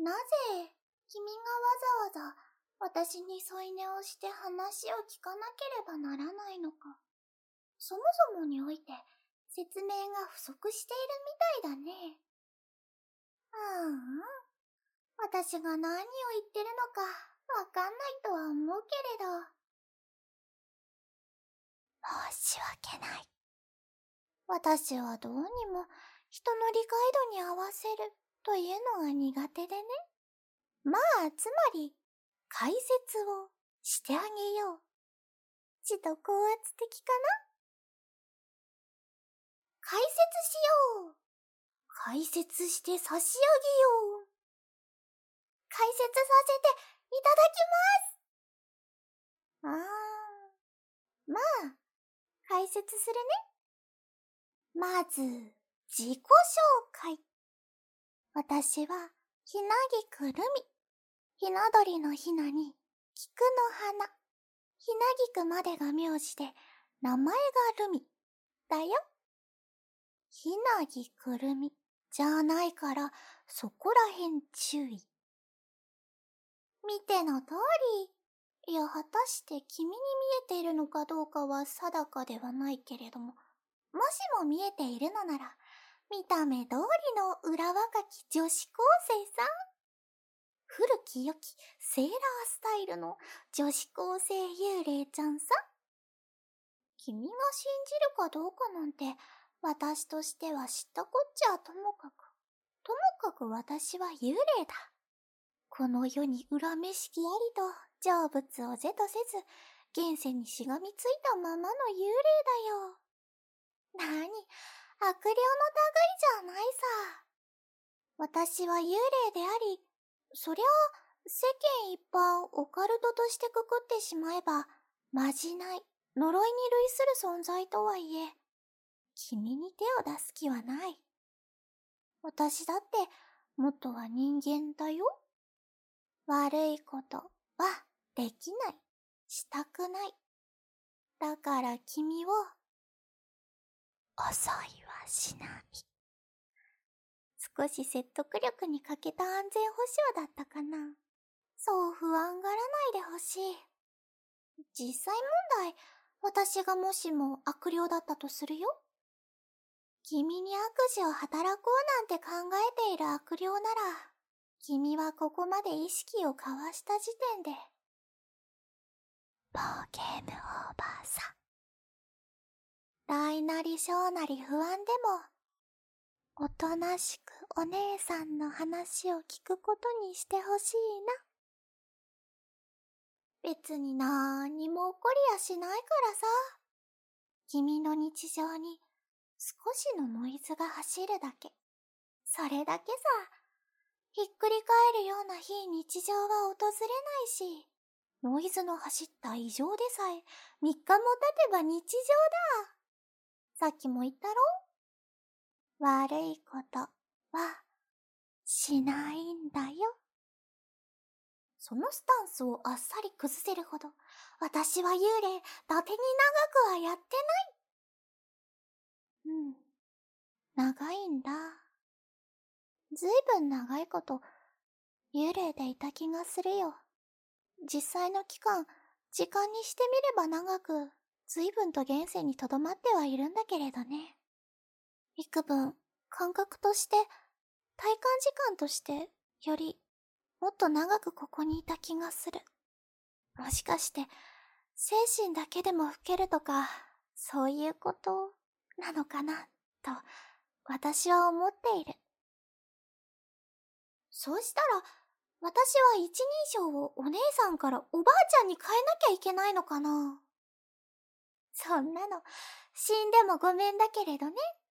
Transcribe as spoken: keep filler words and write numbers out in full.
なぜ君がわざわざ私に添い寝をして話を聞かなければならないのか。そもそもにおいて説明が不足しているみたいだね。うーん。私が何を言ってるのかわかんないとは思うけれど。申し訳ない。私はどうにも人の理解度に合わせるというのが苦手でね。まあ、つまり、解説をしてあげよう。ちと高圧的かな？解説しよう。解説して差し上げよう。解説させていただきます。あー、まあ、解説するね。まず、自己紹介。私は、ひなぎくるみ。ひな鳥のひなに、菊の花。ひなぎくまでが名字で、名前がるみ。だよ。ひなぎくるみ。じゃないから、そこらへん注意。見ての通り。いや、果たして君に見えているのかどうかは定かではないけれども、もしも見えているのなら、見た目通りの裏若き女子高生さん。古き良きセーラースタイルの女子高生幽霊ちゃんさ。君が信じるかどうかなんて、私としては知ったこっちゃともかく。ともかく私は幽霊だ。この世に恨めしきありと成仏を是とせず、現世にしがみついたままの幽霊だよ。なに、悪霊の類じゃないさ。私は幽霊であり、そりゃあ世間一般オカルトとしてくくってしまえば、まじない、呪いに類する存在とはいえ、君に手を出す気はない。私だって元は人間だよ。悪いことはできない、したくない。だから君を、襲いはしない。少し説得力に欠けた安全保障だったかな。そう不安がらないでほしい。実際問題、私がもしも悪霊だったとするよ。君に悪事を働こうなんて考えている悪霊なら、君はここまで意識を交わした時点で、もうゲームオーバーさ。大なり小なり不安でも、おとなしくお姉さんの話を聞くことにしてほしいな。別になーにも起こりやしないからさ。君の日常に少しのノイズが走るだけ。それだけさ。ひっくり返るような非日常は訪れないし、ノイズの走った異常でさえみっかも経てば日常だ。さっきも言ったろ？悪いことはしないんだよ。そのスタンスをあっさり崩せるほど、私は幽霊、伊達に長くはやってない。うん。長いんだ。ずいぶん長いこと、幽霊でいた気がするよ。実際の期間、時間にしてみれば長く、ずいぶんと現世に留まってはいるんだけれどね。幾分、感覚として、体感時間として、より、もっと長くここにいた気がする。もしかして、精神だけでも老けるとか、そういうことなのかな、と、私は思っている。そうしたら、私は一人称をお姉さんからおばあちゃんに変えなきゃいけないのかな。そんなの、死んでもごめんだけれどね。